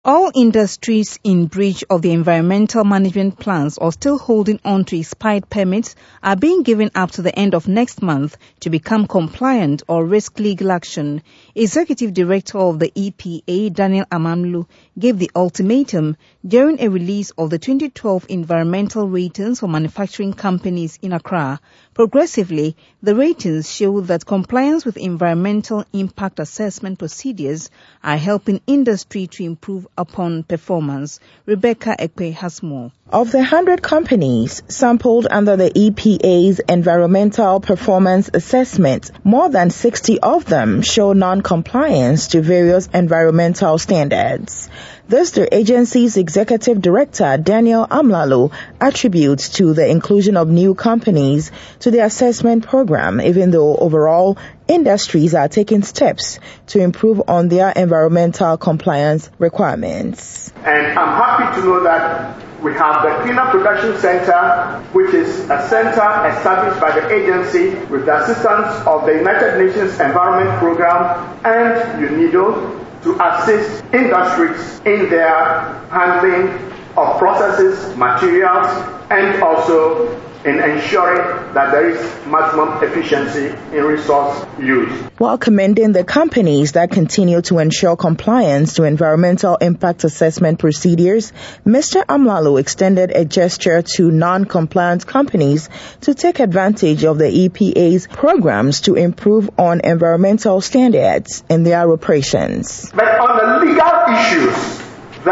All industries in breach of the environmental management plans or still holding on to expired permits are being given up to the end of next month to become compliant or risk legal action. Executive Director of the EPA, Daniel Amamlu, gave the ultimatum during a release of the 2012 environmental ratings for manufacturing companies in Accra. Progressively, the ratings show that compliance with environmental impact assessment procedures are helping industry to improve upon performance. Rebecca Ekwe has more. Of the 100 companies sampled under the EPA's Environmental Performance Assessment, more than 60 of them show non-compliance to various environmental standards. This the agency's Executive Director, Daniel Amamlu, attributes to the inclusion of new companies to the assessment program, even though overall industries are taking steps to improve on their environmental compliance requirements. And I'm happy to know that we have the Cleaner Production Center, which is a center established by the agency with the assistance of the United Nations Environment Program and UNIDO to assist industries in their handling of processes, materials, and also in ensuring that there is maximum efficiency in resource use. While commending the companies that continue to ensure compliance to environmental impact assessment procedures, Mr. Amamlu extended a gesture to non-compliant companies to take advantage of the EPA's programs to improve on environmental standards in their operations. But on the legal issues,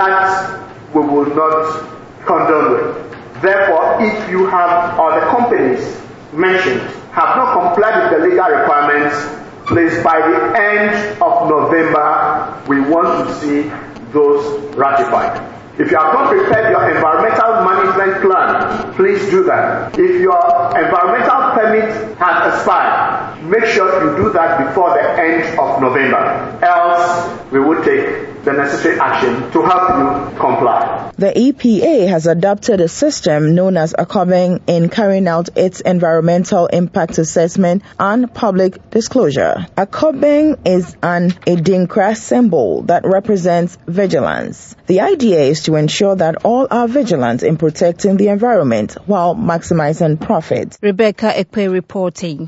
that we will not condone with. Therefore, if you have, or the companies mentioned, have not complied with the legal requirements, please, by the end of November, we want to see those ratified. If you have not prepared your environmental management plan, please do that. If your environmental permit has expired, make sure you do that before the end of November. Else, we will take the necessary action to help you comply. The EPA has adopted a system known as ACOBEN in carrying out its environmental impact assessment and public disclosure. ACOBEN is an Adinkra symbol that represents vigilance. The idea is to ensure that all are vigilant in protecting the environment while maximizing profit. Rebecca Ekwe reporting.